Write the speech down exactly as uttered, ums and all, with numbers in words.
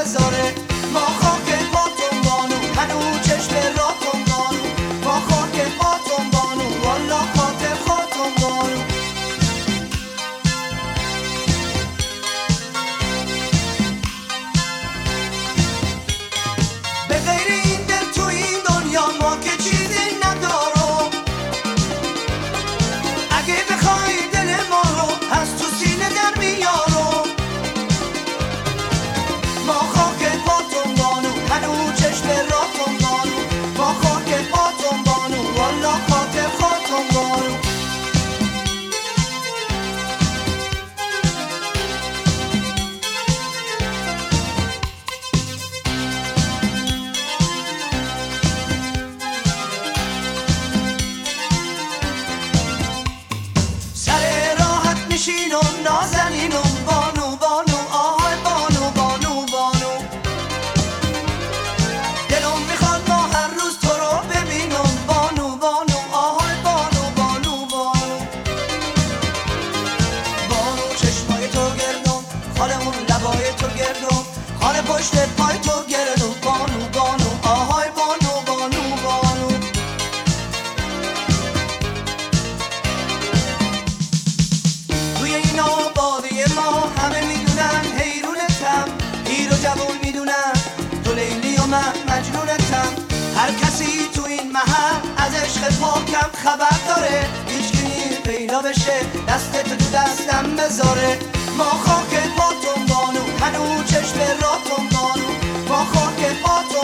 بذاره. ما خاک پاتون بانو، هنو چشم راتون بانو. ما خاک پاتون بانو، والا خاطر خاتون بانو. به غیر این دل تو این دنیا ما که چیزی ندارم. اگه بخوای دل ما رو از تو سینه در میارم. ما خاک پاتون بانو، هنو چشم راتون بانو. ما خاک پاتون بانو، والا خاطر خاتون بانو. سر راحت میشینم نازنینم بانو بانو آهای بانو بانو بانو. دلم میخواد ما هر روز تو رو ببینم بانو بانو آهای بانو بانو بانو. بانو چشمای تو گردم، خالمون لبای تو گردم، خال پشت پای تو گردم بانو بانو آهای بانو بانو بانو. توی این آبادی ما همه میدونن حیرونتم، پیر و جوون میدونن تو لیلی و من مجنونتم. هر کسی تو این محل از عشق پاکم خبر داره، هیچکی پیدا بشه دست تو تو دستم بذاره. ما خاک پاتون بانو، هنو چشم راتون بانو. ما خاک پاتون